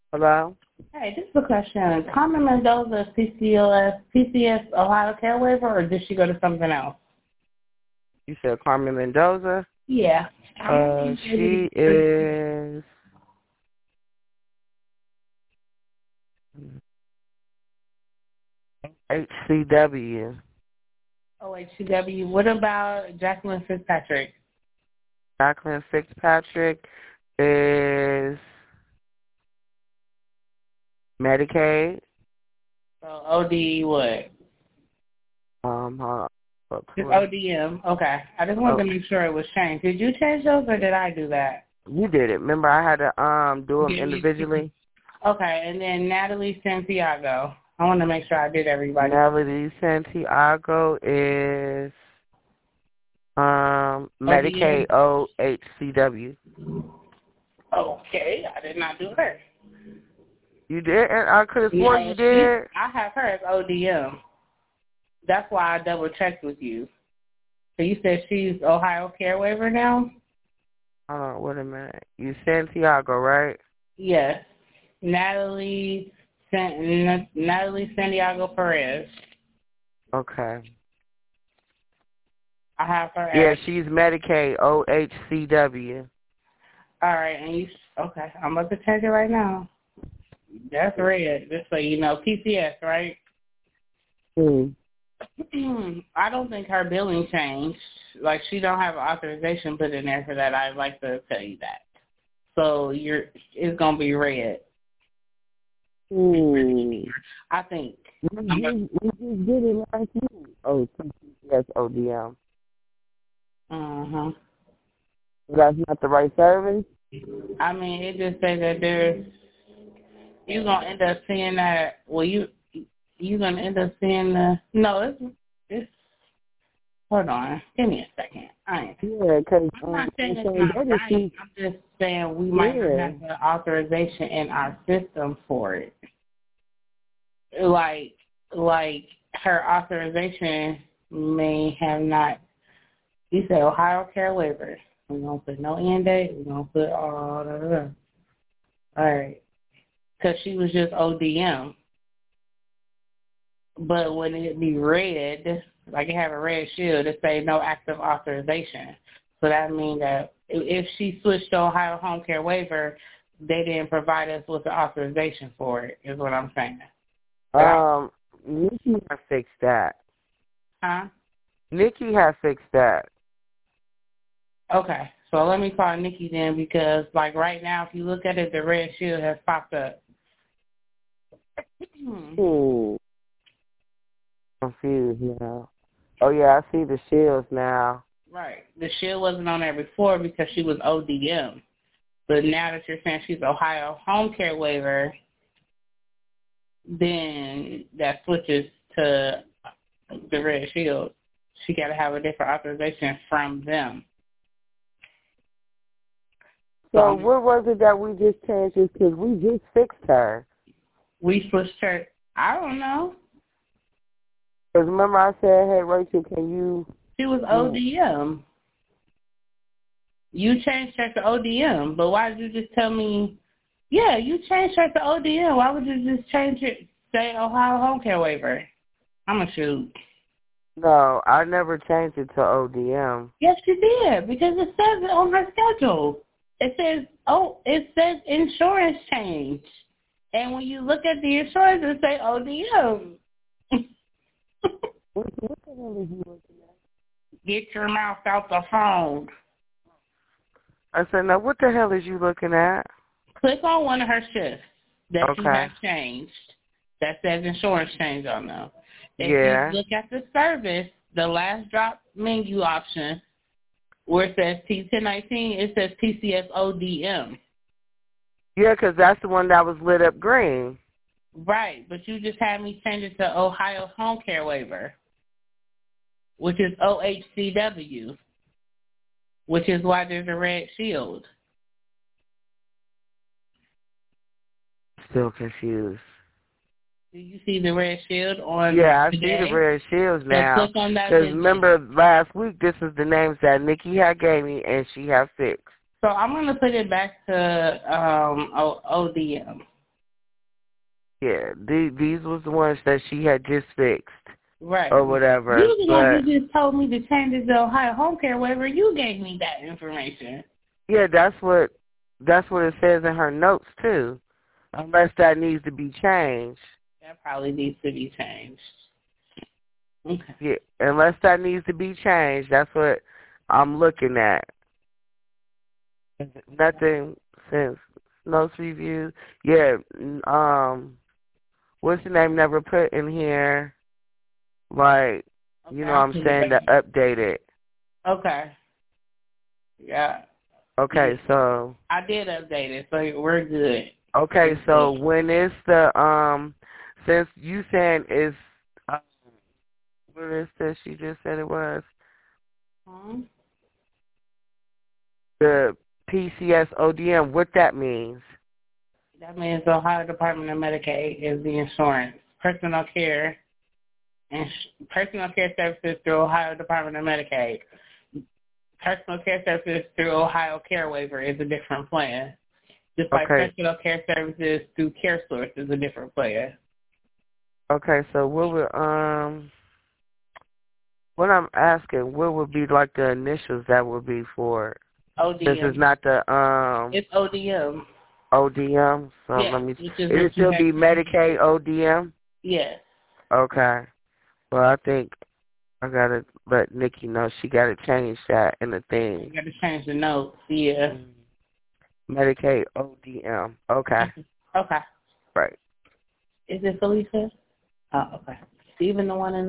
Hello? Hey, this is a question. Carmen Mendoza, PCS Ohio Care Waiver, or did she go to something else? You said Carmen Mendoza? Yeah. She is HCW. OHCW. What about Jacqueline Fitzpatrick? Jacqueline Fitzpatrick is Medicaid. So OD what? Hold on. Just ODM. Okay. I just wanted to make sure it was changed. Did you change those or did I do that? You did it. Remember, I had to do them individually. Okay, and then Natalie Santiago. I want to make sure I did everybody. Natalie Santiago is Medicaid OHCW. Okay, I did not do her. You did? And I could have sworn you did. I have her as ODM. That's why I double checked with you. So you said she's Ohio Care Waiver now? Hold on, wait a minute. You Santiago, right? Yes. Natalie Santiago Perez. Okay. I have her Yeah, she's Medicaid OHCW. All right, and okay, I'm about to check it right now. That's red, just so you know. PCS, right? I don't think her billing changed. Like, she don't have an authorization put in there for that. I'd like to tell you that. So it's gonna be red. I think. We just did it last week. Oh, PCS ODM. That's not the right service? I mean, it just says that you're gonna end up seeing that. Well, you're gonna end up seeing no. It's. Hold on, give me a second. Because I'm not saying it's not right. I'm just saying we might not have the authorization in our system for it. Like her authorization may have not. You said Ohio Care Waiver. We're gonna put no end date. We're gonna put all that. All right, because she was just ODM. But when it be red, like it have a red shield, it say no active authorization. So that means that if she switched to Ohio Home Care Waiver, they didn't provide us with the authorization for it, is what I'm saying. Nikki has fixed that. Huh? Nikki has fixed that. Okay, so let me call Nikki then, because like right now, if you look at it, the red shield has popped up. Confused now. Oh yeah, I see the shields now. Right. The shield wasn't on there before because she was ODM. But now that you're saying she's Ohio Home Care Waiver, then that switches to the red shield. She got to have a different authorization from them. So what was it that we just changed? Because we just fixed her. We switched her. I don't know. Because remember I said, hey, Rachel, can you... She was ODM. You changed her to ODM, but why did you just tell me... Yeah, you changed her to ODM. Why would you just change it, say Ohio Home Care Waiver? I'm going to shoot. No, I never changed it to ODM. Yes, you did, because it says it on her schedule. It says insurance change. And when you look at the insurance, it say ODM. What the hell is you looking at? Get your mouth out the phone. I said, now what the hell is you looking at? Click on one of her shifts that you have changed that says insurance change on them. If you look at the service, the last drop menu option where it says T1019, it says PCS ODM. Yeah, because that's the one that was lit up green. Right, but you just had me change it to Ohio Home Care Waiver, which is OHCW, which is why there's a red shield. Still confused. Do you see the red shield on Yeah, I today? see the red shields now. Click on that. Because remember last week, this is the names that Nikki had gave me and she had fixed. So I'm going to put it back to ODM. Yeah, these was the ones that she had just fixed. Right. Or whatever. You the one who just told me to change it to Ohio Home Care waiver. You gave me that information. Yeah, that's what it says in her notes too. Unless that needs to be changed. That probably needs to be changed. Okay. Yeah, unless that needs to be changed, that's what I'm looking at. Nothing since notes review. Yeah, what's the name never put in here? Like, okay, you know what I'm saying, to update it. Okay. Yeah. Okay, yeah. so I did update it, so we're good. Okay, so when is the since you saying it's what is this? She just said it was the PCS ODM. What that means? That means the Ohio Department of Medicaid is the insurance, personal care services through Ohio Department of Medicaid. Personal care services through Ohio Care Waiver is a different plan. Just like personal care services through CareSource is a different plan. Okay, so what I'm asking, what would be like the initials that would be for? ODM. This is not the It's ODM. ODM. So yes, let me. It still be Medicaid ODM. Yes. Okay. Well, I think I gotta let Nikki know she gotta change that in the thing. You gotta change the notes. Yeah. Medicaid ODM. Okay. Okay. Right. Is it Felicia? Oh, okay. Even the one in